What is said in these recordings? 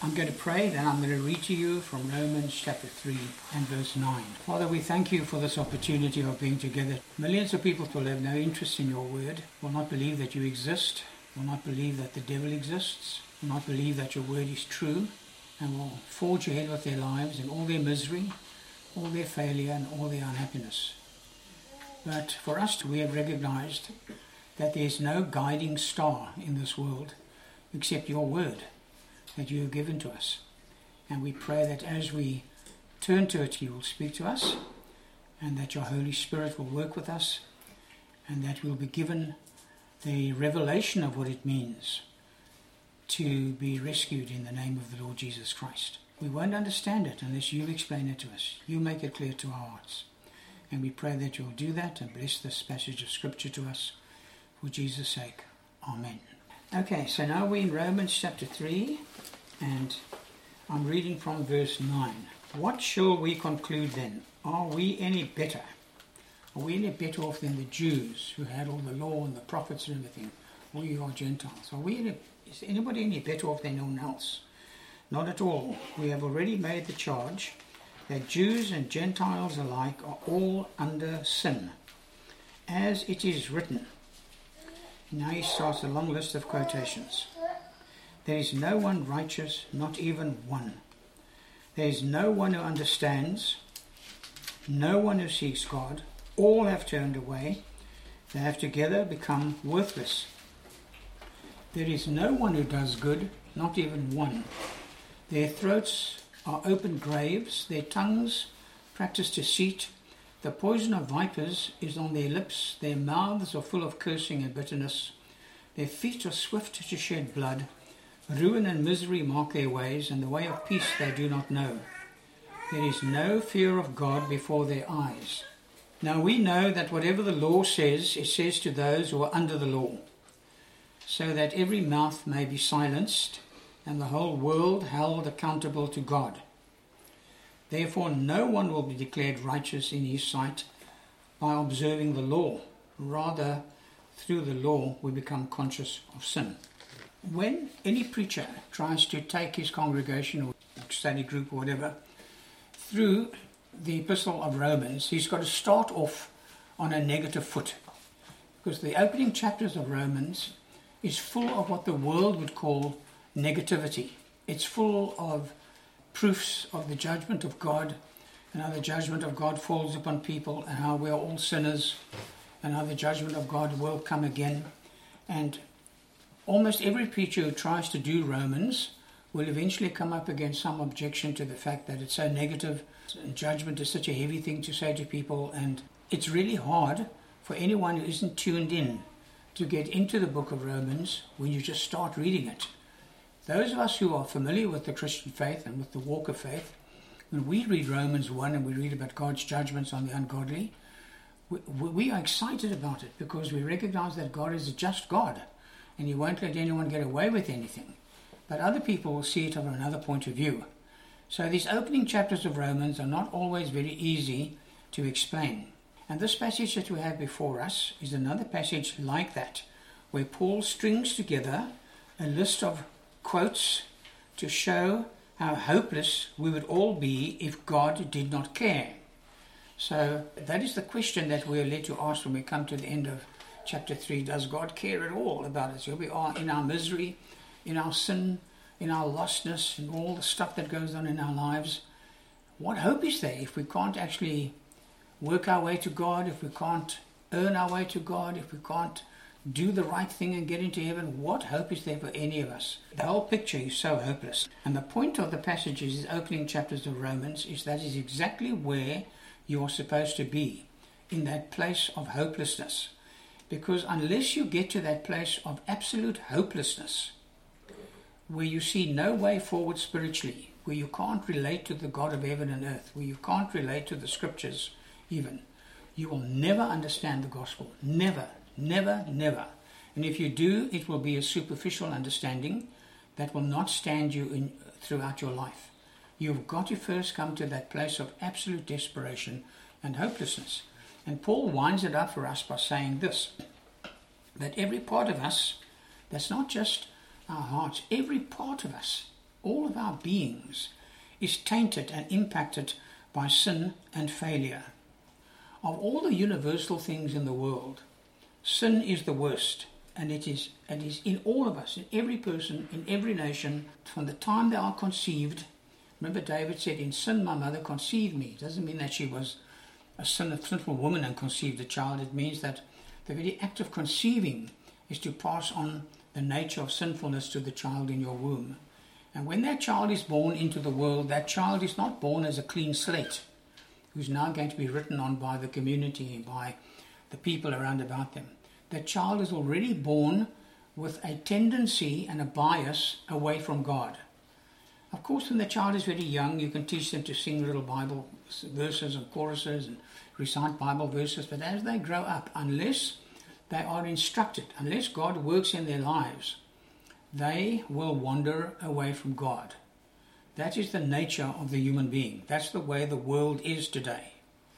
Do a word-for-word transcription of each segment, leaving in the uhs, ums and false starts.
I'm going to pray, then I'm going to read to you from Romans chapter three and verse nine. Father, we thank you for this opportunity of being together. Millions of people will have no interest in your word, will not believe that you exist, will not believe that the devil exists, will not believe that your word is true, and will forge ahead with their lives in all their misery, all their failure, and all their unhappiness. But for us, we have recognized that there is no guiding star in this world except your word that you have given to us. And we pray that as we turn to it, you will speak to us, and that your Holy Spirit will work with us, and that we'll be given the revelation of what it means to be rescued in the name of the Lord Jesus Christ. We won't understand it unless you explain it to us. You make it clear to our hearts. And we pray that you'll do that and bless this passage of Scripture to us for Jesus' sake. Amen. Okay, so now we're in Romans chapter three, and I'm reading from verse nine. What shall we conclude then? Are we any better? Are we any better off than the Jews who had all the law and the prophets and everything? We are Gentiles. Are we any, is anybody any better off than anyone else? Not at all. We have already made the charge that Jews and Gentiles alike are all under sin, as it is written. Now he starts a long list of quotations. There is no one righteous, not even one. There is no one who understands, no one who seeks God. All have turned away. They have together become worthless. There is no one who does good, not even one. Their throats are open graves, their tongues practice deceit. The poison of vipers is on their lips, their mouths are full of cursing and bitterness. Their feet are swift to shed blood. Ruin and misery mark their ways, and the way of peace they do not know. There is no fear of God before their eyes. Now we know that whatever the law says, it says to those who are under the law, so that every mouth may be silenced, and the whole world held accountable to God. Therefore no one will be declared righteous in his sight by observing the law. Rather, through the law we become conscious of sin. When any preacher tries to take his congregation or study group or whatever through the epistle of Romans, he's got to start off on a negative foot, because the opening chapters of Romans is full of what the world would call negativity. It's full of proofs of the judgment of God, and how the judgment of God falls upon people, and how we are all sinners, and how the judgment of God will come again. And almost every preacher who tries to do Romans will eventually come up against some objection to the fact that it's so negative, and judgment is such a heavy thing to say to people, and it's really hard for anyone who isn't tuned in to get into the book of Romans when you just start reading it. Those of us who are familiar with the Christian faith and with the walk of faith, when we read Romans one and we read about God's judgments on the ungodly, we, we are excited about it because we recognize that God is a just God and he won't let anyone get away with anything. But other people will see it from another point of view. So these opening chapters of Romans are not always very easy to explain. And this passage that we have before us is another passage like that, where Paul strings together a list of quotes to show how hopeless we would all be if God did not care. So that is the question that we are led to ask when we come to the end of chapter three. Does God care at all about us? Here we are in our misery, in our sin, in our lostness, and all the stuff that goes on in our lives. What hope is there if we can't actually work our way to God, if we can't earn our way to God, if we can't do the right thing and get into heaven? What hope is there for any of us? The whole picture is so hopeless. And the point of the passages, the opening chapters of Romans, is that is exactly where you are supposed to be, in that place of hopelessness. Because unless you get to that place of absolute hopelessness, where you see no way forward spiritually, where you can't relate to the God of heaven and earth, where you can't relate to the scriptures even, you will never understand the gospel. Never. Never, never. And if you do, it will be a superficial understanding that will not stand you in, throughout your life. You've got to first come to that place of absolute desperation and hopelessness. And Paul winds it up for us by saying this, that every part of us, that's not just our hearts, every part of us all of our beings is tainted and impacted by sin and failure. Of all the universal things in the world, sin is the worst, and it is, it is in all of us, in every person, in every nation, from the time they are conceived. Remember David said, in sin my mother conceived me. It doesn't mean that she was a sinful woman and conceived a child. It means that the very act of conceiving is to pass on the nature of sinfulness to the child in your womb. And when that child is born into the world, that child is not born as a clean slate, who's now going to be written on by the community and by the people around about them. That child is already born with a tendency and a bias away from God. Of course, when the child is very young, you can teach them to sing little Bible verses and choruses and recite Bible verses, but as they grow up, unless they are instructed, unless God works in their lives, they will wander away from God. That is the nature of the human being. That's the way the world is today.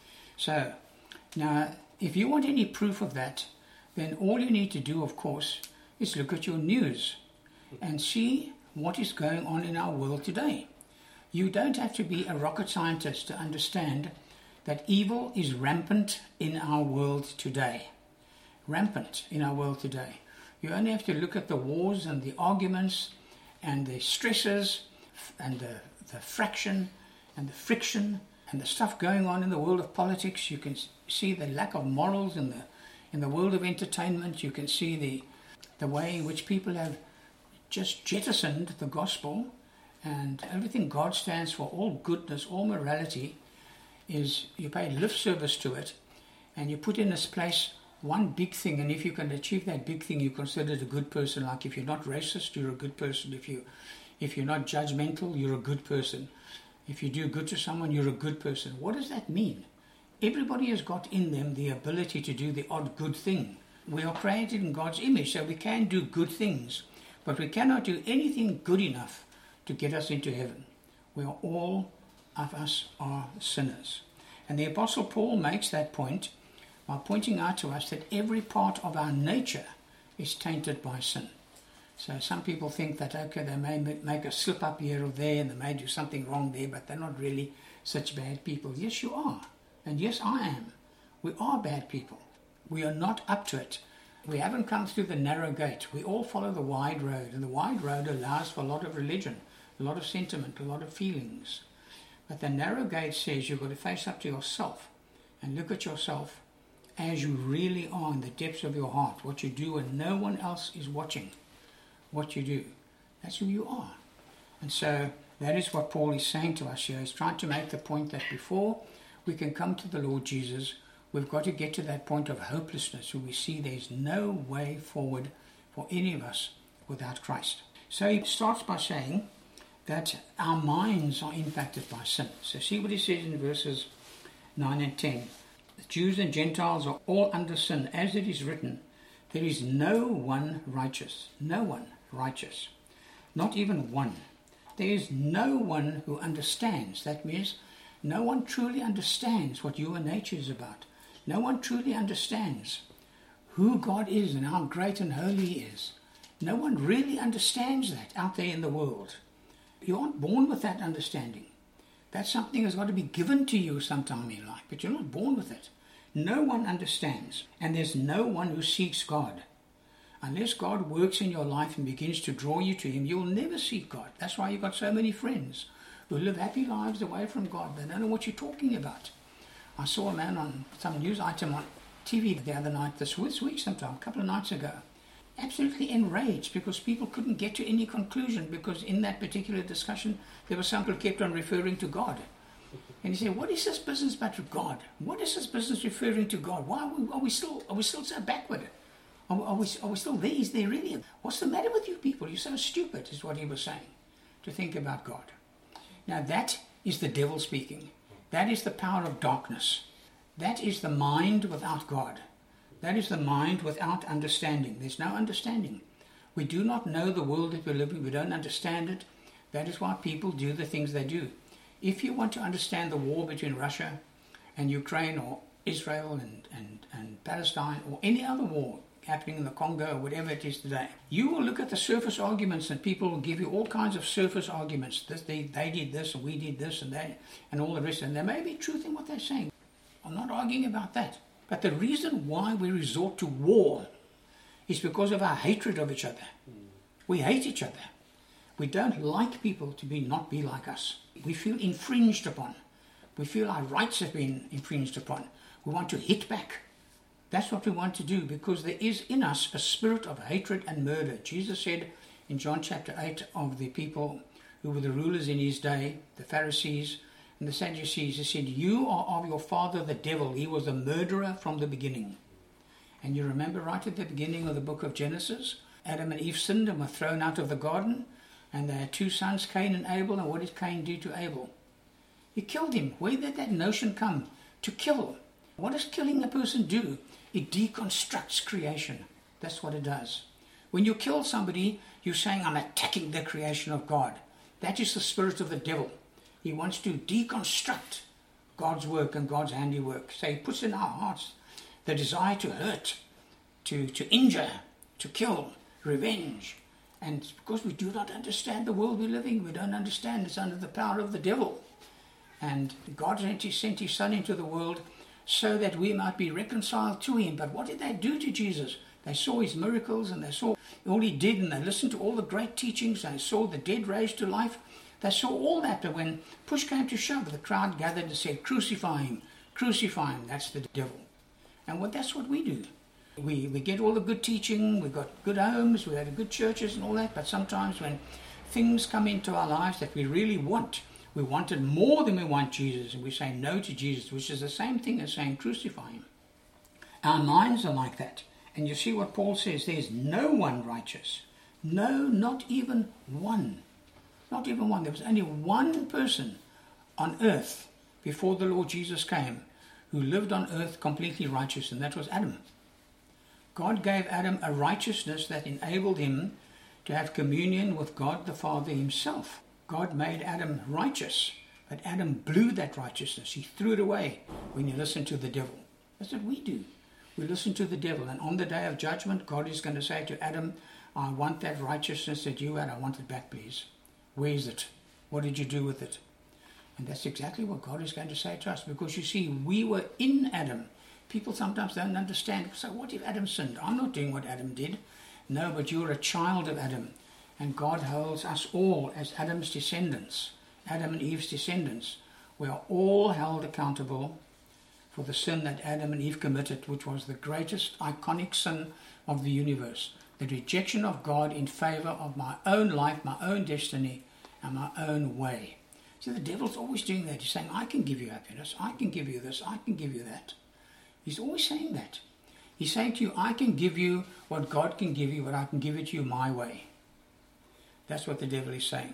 So, now, if you want any proof of that, then all you need to do, of course, is look at your news and see what is going on in our world today. You don't have to be a rocket scientist to understand that evil is rampant in our world today. Rampant in our world today. You only have to look at the wars and the arguments and the stresses and the, the fraction and the friction and the stuff going on in the world of politics. You can see the lack of morals in the in the world of entertainment. You can see the the way in which people have just jettisoned the gospel, and everything God stands for, all goodness, all morality, is you pay lip service to it, and you put in this place one big thing, and if you can achieve that big thing, you're considered a good person. Like if you're not racist, you're a good person. If you if you're not judgmental, you're a good person. If you do good to someone, you're a good person. What does that mean? Everybody has got in them the ability to do the odd good thing. We are created in God's image, so we can do good things, but we cannot do anything good enough to get us into heaven. We are all of us are sinners. And the Apostle Paul makes that point by pointing out to us that every part of our nature is tainted by sin. So some people think that, okay, they may make a slip up here or there and they may do something wrong there, but they're not really such bad people. Yes, you are. And yes, I am. We are bad people. We are not up to it. We haven't come through the narrow gate. We all follow the wide road, and the wide road allows for a lot of religion, a lot of sentiment, a lot of feelings. But the narrow gate says you've got to face up to yourself and look at yourself as you really are in the depths of your heart, what you do when no one else is watching what you do. That's who you are. And so that is what Paul is saying to us here. He's trying to make the point that before we can come to the Lord Jesus, we've got to get to that point of hopelessness where we see there's no way forward for any of us without Christ. So he starts by saying that our minds are impacted by sin. So see what he says in verses nine and ten. The Jews and Gentiles are all under sin, as it is written, there is no one righteous, no one righteous, not even one. There is no one who understands. That means no one truly understands what human nature is about. No one truly understands who God is and how great and holy He is. No one really understands that out there in the world. You aren't born with that understanding. That's something that's got to be given to you sometime in life, but you're not born with it. No one understands, and there's no one who seeks God. Unless God works in your life and begins to draw you to Him, you'll never seek God. That's why you've got so many friends who live happy lives away from God. They don't know what you're talking about. I saw a man on some news item on T V the other night, this week sometime, a couple of nights ago, absolutely enraged because people couldn't get to any conclusion, because in that particular discussion there was some who kept on referring to God. And he said, what is this business about God? What is this business referring to God? Why are we, are we still are we still so backward? Are, are, we, are we still there? Is there really? What's the matter with you people? You're so stupid, is what he was saying, to think about God. Now that is the devil speaking. That is the power of darkness. That is the mind without God. That is the mind without understanding. There's no understanding. We do not know the world that we live in. We don't understand it. That is why people do the things they do. If you want to understand the war between Russia and Ukraine, or Israel and, and, and Palestine, or any other war happening in the Congo or whatever it is today. You will look at the surface arguments, and people will give you all kinds of surface arguments. This, they, they did this, and we did this, and they, and all the rest. And there may be truth in what they're saying. I'm not arguing about that. But the reason why we resort to war is because of our hatred of each other. We hate each other. We don't like people to be not be like us. We feel infringed upon. We feel our rights have been infringed upon. We want to hit back. That's what we want to do, because there is in us a spirit of hatred and murder. Jesus said in John chapter eight of the people who were the rulers in his day, the Pharisees and the Sadducees, he said, you are of your father the devil. He was a murderer from the beginning. And you remember right at the beginning of the book of Genesis, Adam and Eve sinned and were thrown out of the garden, and they had two sons, Cain and Abel. And what did Cain do to Abel? He killed him. Where did that notion come? To kill. What does killing a person do? It deconstructs creation. That's what it does. When you kill somebody, you're saying, I'm attacking the creation of God. That is the spirit of the devil. He wants to deconstruct God's work and God's handiwork. So he puts in our hearts the desire to hurt, to, to injure, to kill, revenge. And because we do not understand the world we live in, we don't understand it's under the power of the devil. And God sent his, sent his Son into the world so that we might be reconciled to him. But what did they do to Jesus? They saw his miracles, and they saw all he did, and they listened to all the great teachings, and they saw the dead raised to life. They saw all that, but when push came to shove, the crowd gathered and said, crucify him, crucify him. That's the devil. And what, that's what we do. We, we get all the good teaching, we've got good homes, we have good churches and all that, but sometimes when things come into our lives that we really want, we want it more than we want Jesus, and we say no to Jesus, which is the same thing as saying crucify him. Our minds are like that. And you see what Paul says, there's no one righteous. No, not even one. Not even one. There was only one person on earth before the Lord Jesus came who lived on earth completely righteous, and that was Adam. God gave Adam a righteousness that enabled him to have communion with God the Father himself. God made Adam righteous, but Adam blew that righteousness. He threw it away when he listened to the devil. That's what we do. We listen to the devil, and on the day of judgment, God is going to say to Adam, I want that righteousness that you had. I want it back, please. Where is it? What did you do with it? And that's exactly what God is going to say to us, because you see, we were in Adam. People sometimes don't understand. So what if Adam sinned? I'm not doing what Adam did. No, but you're a child of Adam. And God holds us all as Adam's descendants, Adam and Eve's descendants. We are all held accountable for the sin that Adam and Eve committed, which was the greatest iconic sin of the universe. The rejection of God in favor of my own life, my own destiny, and my own way. So the devil's always doing that. He's saying, I can give you happiness, I can give you this, I can give you that. He's always saying that. He's saying to you, I can give you what God can give you, but I can give it to you my way. That's what the devil is saying.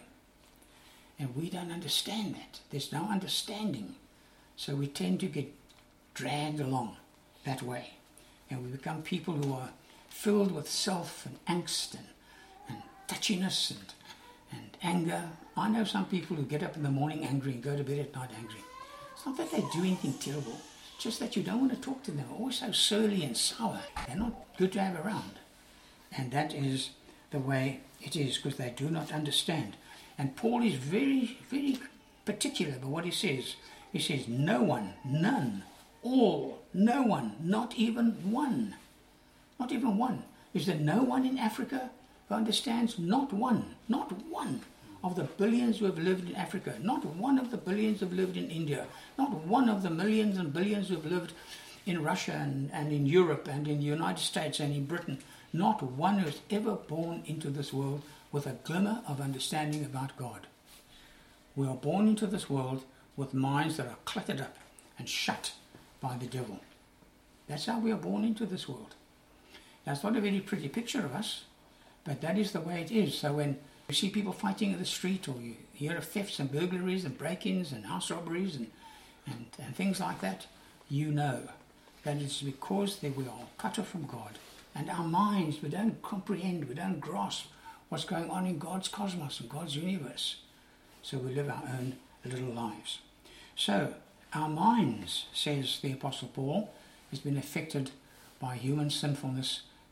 And we don't understand that. There's no understanding. So we tend to get dragged along that way. And we become people who are filled with self and angst and, and touchiness and, and anger. I know some people who get up in the morning angry and go to bed at night angry. It's not that they do anything terrible, just that you don't want to talk to them. They're always so surly and sour. They're not good to have around. And that is the way it is, because they do not understand. And Paul is very, very particular about what he says. He says, no one, none, all, no one, not even one. Not even one. Is there no one in Africa who understands? Not one. Not one of the billions who have lived in Africa. Not one of the billions who have lived in India. Not one of the millions and billions who have lived in Russia and, and in Europe and in the United States and in Britain. Not one who is ever born into this world with a glimmer of understanding about God. We are born into this world with minds that are cluttered up and shut by the devil. That's how we are born into this world. That's not a very pretty picture of us, but that is the way it is. So when you see people fighting in the street, or you hear of thefts and burglaries and break-ins and house robberies and, and, and things like that, you know that it's because that we are cut off from God. And our minds, we don't comprehend, we don't grasp what's going on in God's cosmos and God's universe. So we live our own little lives. So our minds, says the Apostle Paul, has been affected by human sinfulness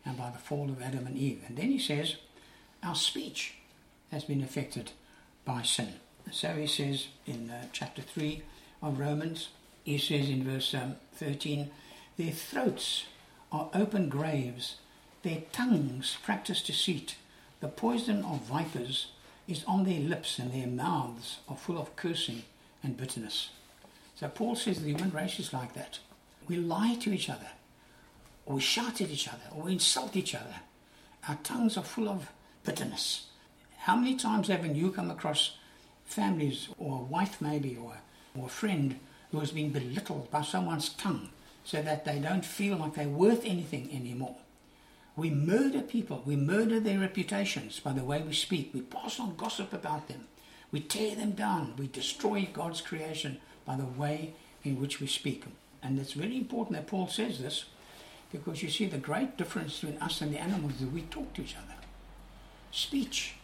and by the fall of Adam and Eve. And then he says, our speech has been affected by sin. So he says in uh, chapter three of Romans, he says in verse um, thirteen, their throats are open graves, their tongues practice deceit, the poison of vipers is on their lips, and their mouths are full of cursing and bitterness. So Paul says the human race is like that. We lie to each other, or we shout at each other, or we insult each other. Our tongues are full of bitterness. How many times haven't you come across families, or a wife maybe, or, or a friend who has been belittled by someone's tongue so that they don't feel like they're worth anything anymore? We murder people. We murder their reputations by the way we speak. We pass on gossip about them. We tear them down. We destroy God's creation by the way in which we speak. And it's very important that Paul says this, because you see the great difference between us and the animals is that we talk to each other. Speech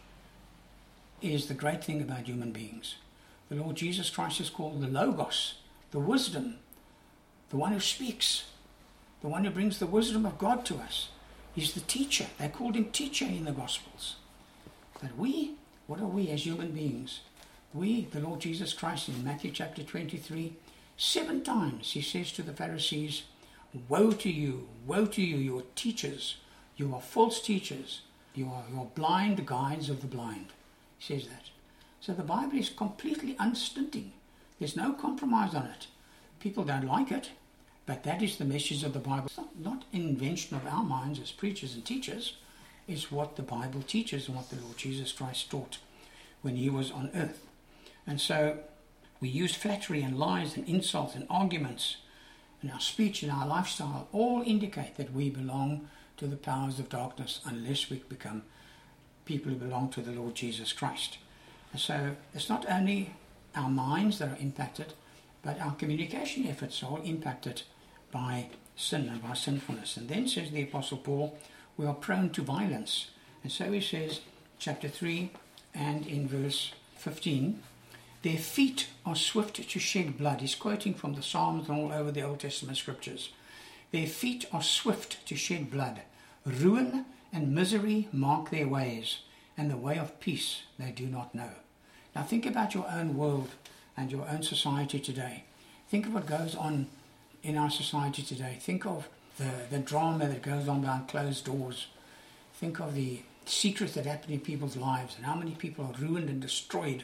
is the great thing about human beings. The Lord Jesus Christ is called the Logos, the wisdom, the one who speaks, the one who brings the wisdom of God to us. He's the teacher. They called him teacher in the Gospels. But we, what are we as human beings? We, the Lord Jesus Christ in Matthew chapter twenty-three, seven times he says to the Pharisees, woe to you, woe to you, you are teachers, you are false teachers, you are, you are blind guides of the blind. He says that. So the Bible is completely unstinting. There's no compromise on it. People don't like it, but that is the message of the Bible. It's not, not an invention of our minds as preachers and teachers. It's what the Bible teaches and what the Lord Jesus Christ taught when he was on earth. And so we use flattery and lies and insults and arguments, and our speech and our lifestyle all indicate that we belong to the powers of darkness unless we become people who belong to the Lord Jesus Christ. And so it's not only our minds that are impacted, but our communication efforts are all impacted by sin and by sinfulness. And then says the Apostle Paul, we are prone to violence. And so he says, chapter three and in verse fifteen, their feet are swift to shed blood. He's quoting from the Psalms and all over the Old Testament scriptures. Their feet are swift to shed blood. Ruin and misery mark their ways, and the way of peace they do not know. Now think about your own world and your own society today. Think of what goes on in our society today. Think of the, the drama that goes on behind closed doors. Think of the secrets that happen in people's lives and how many people are ruined and destroyed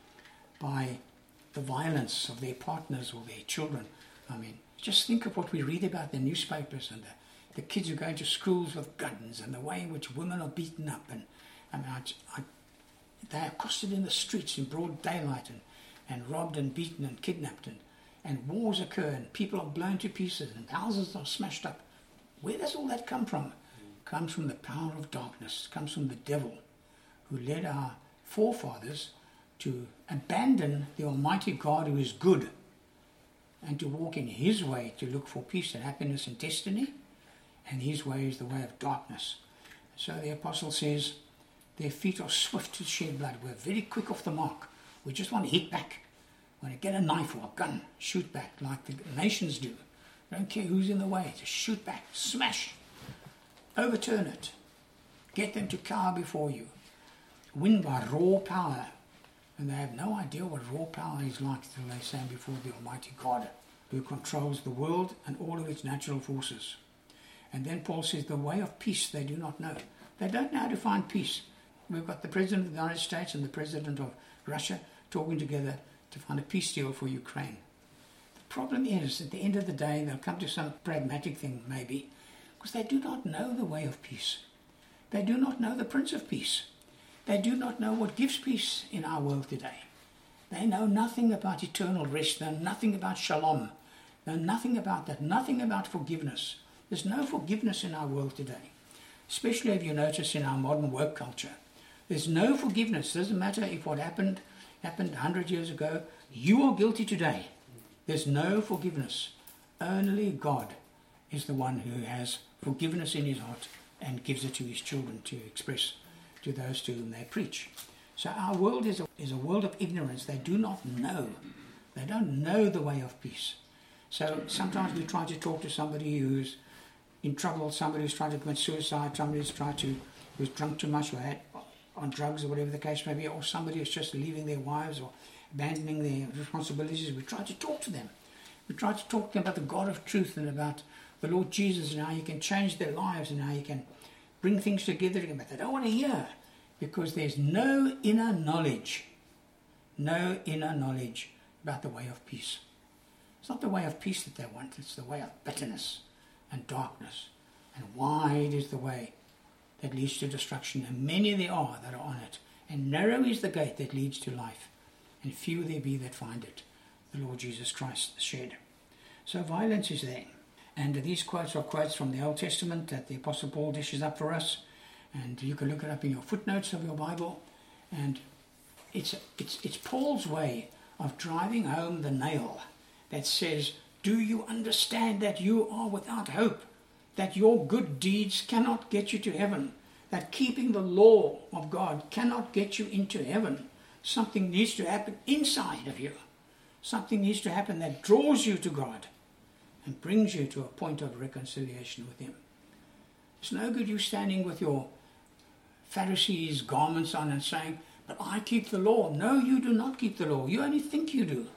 by the violence of their partners or their children. I mean, just think of what we read about in the newspapers and the, the kids who go into schools with guns and the way in which women are beaten up. And I mean, I, I, they're accosted in the streets in broad daylight and, and robbed and beaten and kidnapped. And, and wars occur and people are blown to pieces and houses are smashed up. Where does all that come from? It comes from the power of darkness. It comes from the devil who led our forefathers to abandon the Almighty God who is good and to walk in his way to look for peace and happiness and destiny, and his way is the way of darkness. So the apostle says their feet are swift to shed blood. We're very quick off the mark. We just want to hit back. We want to get a knife or a gun, shoot back like the nations do. Don't care who's in the way, just shoot back, smash, overturn it, get them to cower before you, win by raw power. And they have no idea what raw power is like until they stand before the Almighty God who controls the world and all of its natural forces. And then Paul says the way of peace they do not know. They don't know how to find peace. We've got the President of the United States and the President of Russia talking together to find a peace deal for Ukraine. The problem is, at the end of the day, they'll come to some pragmatic thing maybe, because they do not know the way of peace. They do not know the Prince of Peace. They do not know what gives peace in our world today. They know nothing about eternal rest. They know nothing about shalom. They know nothing about that. Nothing about forgiveness. There's no forgiveness in our world today. Especially if you notice in our modern work culture. There's no forgiveness. It doesn't matter if what happened happened one hundred years ago. You are guilty today. There's no forgiveness. Only God is the one who has forgiveness in his heart and gives it to his children to express to those to whom they preach. So our world is a, is a world of ignorance. They do not know. They don't know the way of peace. So sometimes we try to talk to somebody who's in trouble, somebody who's tried to commit suicide, somebody who's tried to, who's drunk too much or had on drugs or whatever the case may be, or somebody who's just leaving their wives or abandoning their responsibilities, we try to talk to them. We try to talk to them about the God of truth and about the Lord Jesus and how He can change their lives and how He can bring things together again. But they don't want to hear because there's no inner knowledge, no inner knowledge about the way of peace. It's not the way of peace that they want, it's the way of bitterness and darkness. And wide is the way that leads to destruction, and many there are that are on it. And narrow is the gate that leads to life, and few there be that find it. The Lord Jesus Christ shed. So violence is there. And these quotes are quotes from the Old Testament that the Apostle Paul dishes up for us. And you can look it up in your footnotes of your Bible. And it's, it's, it's Paul's way of driving home the nail that says, do you understand that you are without hope? That your good deeds cannot get you to heaven? That keeping the law of God cannot get you into heaven? Something needs to happen inside of you. Something needs to happen that draws you to God and brings you to a point of reconciliation with Him. It's no good you standing with your Pharisees' garments on and saying, but I keep the law. No, you do not keep the law. You only think you do.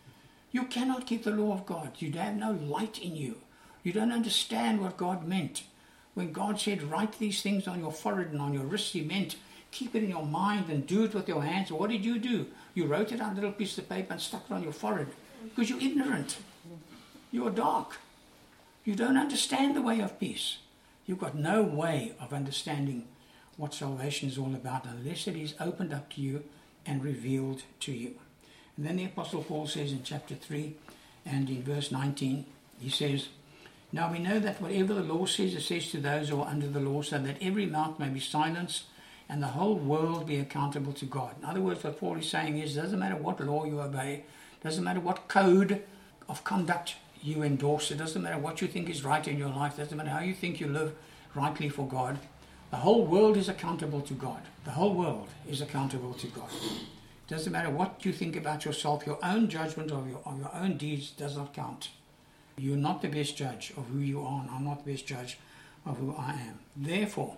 You cannot keep the law of God. You have no light in you. You don't understand what God meant. When God said, write these things on your forehead and on your wrist, He meant keep it in your mind and do it with your hands. What did you do? You wrote it on a little piece of paper and stuck it on your forehead because you're ignorant. You're dark. You don't understand the way of peace. You've got no way of understanding what salvation is all about unless it is opened up to you and revealed to you. And then the Apostle Paul says in chapter three and in verse nineteen, he says, now we know that whatever the law says, it says to those who are under the law, so that every mouth may be silenced and the whole world be accountable to God. In other words, what Paul is saying is, it doesn't matter what law you obey, it doesn't matter what code of conduct you endorse, it doesn't matter what you think is right in your life, it doesn't matter how you think you live rightly for God. The whole world is accountable to God. The whole world is accountable to God. It doesn't matter what you think about yourself, your own judgment of your, of your own deeds does not count. You're not the best judge of who you are, and I'm not the best judge of who I am. Therefore,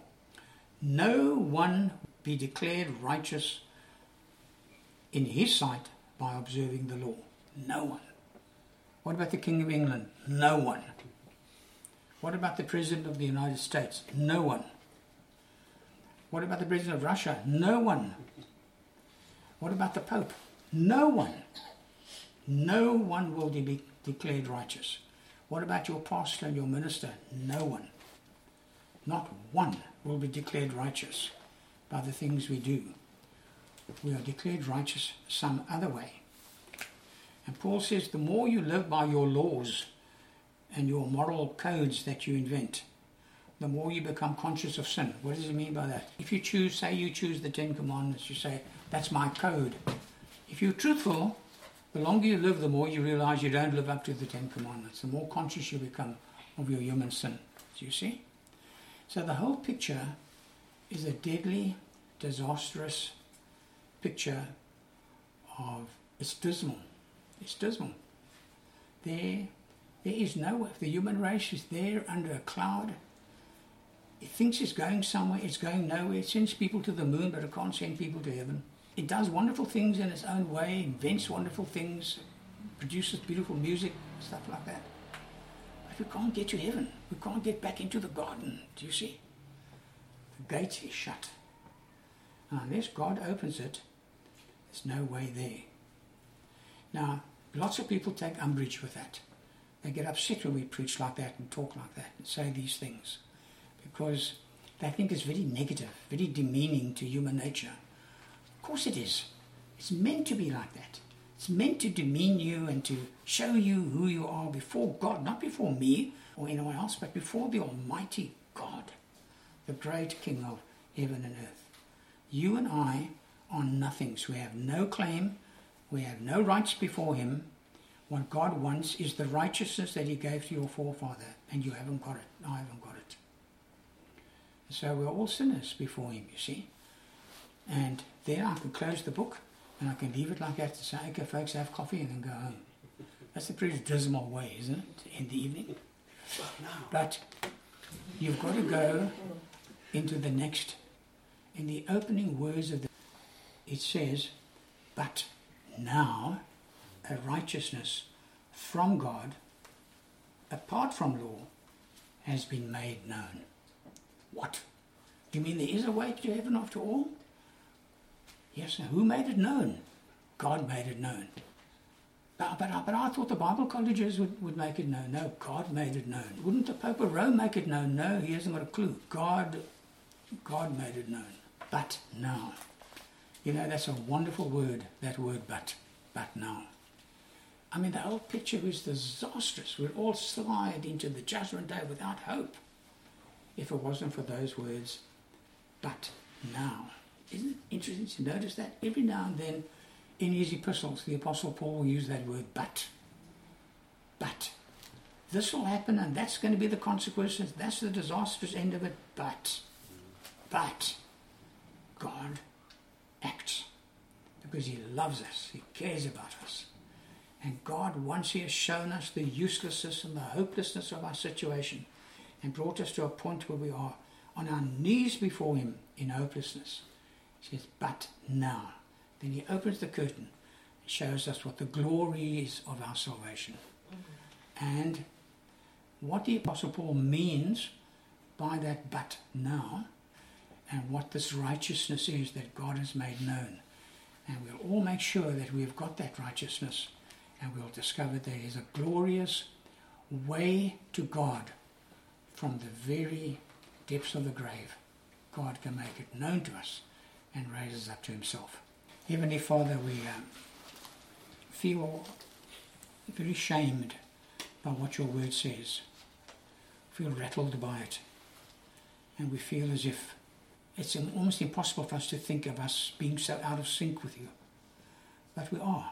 no one be declared righteous in His sight by observing the law. No one. What about the King of England? No one. What about the President of the United States? No one. What about the President of Russia? No one. What about the Pope? No one. No one will be declared righteous. What about your pastor and your minister? No one. Not one will be declared righteous by the things we do. We are declared righteous some other way. And Paul says the more you live by your laws and your moral codes that you invent, the more you become conscious of sin. What does he mean by that? If you choose, say you choose the Ten Commandments, you say, that's my code. If you're truthful, the longer you live, the more you realize you don't live up to the Ten Commandments. The more conscious you become of your human sin. Do you see? So the whole picture is a deadly, disastrous picture of, it's dismal. It's dismal. There, there is no, if the human race is there under a cloud, it thinks it's going somewhere, it's going nowhere. It sends people to the moon, but it can't send people to heaven. It does wonderful things in its own way, invents wonderful things, produces beautiful music, stuff like that. But we can't get to heaven. We can't get back into the garden. Do you see? The gate is shut. And unless God opens it, there's no way there. Now, lots of people take umbrage with that. They get upset when we preach like that and talk like that and say these things, because they think it's very negative, very demeaning to human nature. Of course it is. It's meant to be like that. It's meant to demean you and to show you who you are before God, not before me or anyone else, but before the Almighty God, the great King of heaven and earth. You and I are nothings. We have no claim. We have no rights before Him. What God wants is the righteousness that He gave to your forefather, and you haven't got it. I haven't got it. So we're all sinners before Him, you see. And then I can close the book, and I can leave it like that and say, okay, folks, have coffee and then go home. That's a pretty dismal way, isn't it, in the evening? But You've got to go into the next. In the opening words of the, it says, but now a righteousness from God, apart from law, has been made known. What? You mean there is a way to heaven after all? Yes, sir. Who made it known? God made it known. But, but, but I thought the Bible colleges would, would make it known. No, God made it known. Wouldn't the Pope of Rome make it known? No, he hasn't got a clue. God, God made it known. But now. You know, that's a wonderful word, that word but. But now. I mean, the whole picture was disastrous. We'd all slide into the judgment day without hope if it wasn't for those words, but now. Isn't it interesting to notice that? Every now and then in his epistles, the Apostle Paul will use that word, but. But. This will happen and that's going to be the consequences. That's the disastrous end of it. But. But. God acts. Because he loves us. He cares about us. And God, once he has shown us the uselessness and the hopelessness of our situation and brought us to a point where we are on our knees before him in hopelessness, he says, but now. Then he opens the curtain and shows us what the glory is of our salvation. Mm-hmm. And what the Apostle Paul means by that but now, and what this righteousness is that God has made known. And we'll all make sure that we've got that righteousness, and we'll discover there is a glorious way to God from the very depths of the grave. God can make it known to us and raise us up to himself. Heavenly Father, we um, feel very shamed by what your word says. We feel rattled by it. And we feel as if it's almost impossible for us to think of us being so out of sync with you. But we are.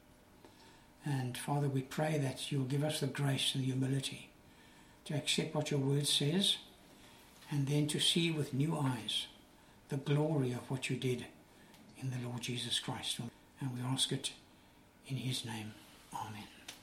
And Father, we pray that you'll give us the grace and the humility to accept what your word says, and then to see with new eyes the glory of what you did in the Lord Jesus Christ. And we ask it in his name. Amen.